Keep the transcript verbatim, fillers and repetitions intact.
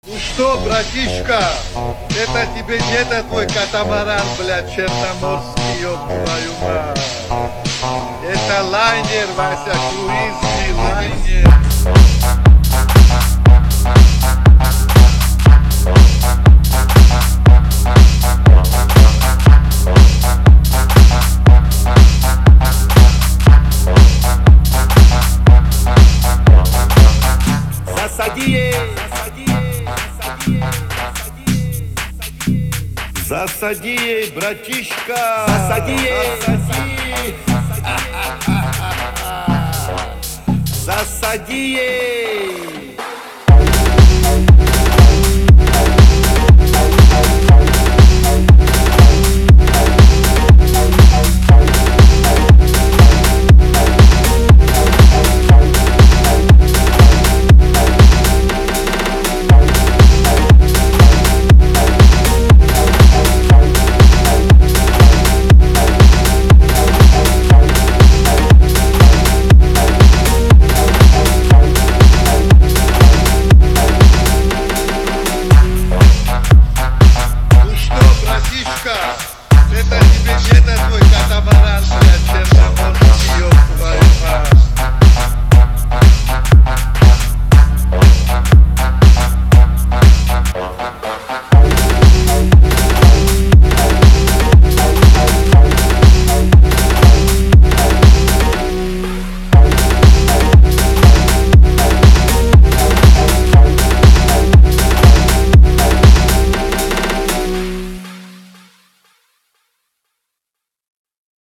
Ну что, братишка, это тебе не это твой катамаран, блядь, черноморский, ёб твою мать. Это лайнер, Вася, круизный лайнер. Засади, Засади ей, братишка. засади, Засади. засади.